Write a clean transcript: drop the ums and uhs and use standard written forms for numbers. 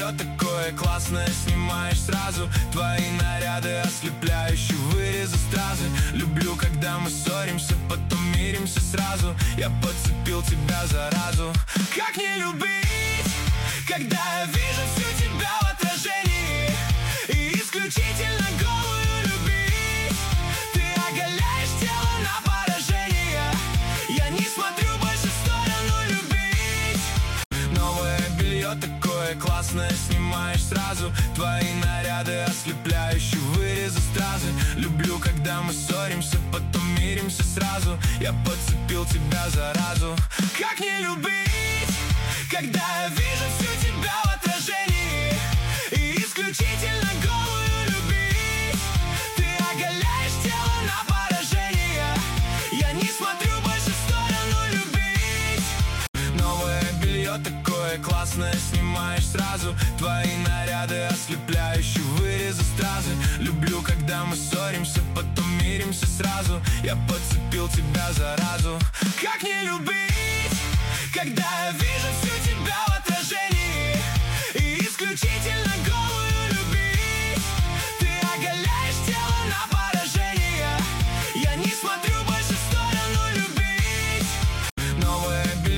белье такое классное снимаешь сразу. Твои наряды ослепляющие вырезы стразы. Люблю, когда мы ссоримся, потом миримся сразу. Я подцепил тебя заразу. Как не любить, когда я вижу всю тебя в отражении и исключительно голую любить. Ты оголяешь тело на поражение. Я не смотрю больше в сторону любить. Новое белье такое классное снимаешь сразу. Твои наряды ослепляющие вырезы стразы. Люблю, когда мы ссоримся, потом миримся сразу. Я подцепил тебя заразу. Как не любить, когда я вижу всю тебя в отражении и исключительно голую любить. Ты оголяешь тело на поражение. Я не смотрю больше в сторону любить. Новое белье такое классное снимаешь сразу. Твои наряды ослепляющие вырезы стразы. Люблю, когда мы ссоримся, потом миримся сразу. Я подцепил тебя заразу. Как не любить, когда я вижу всю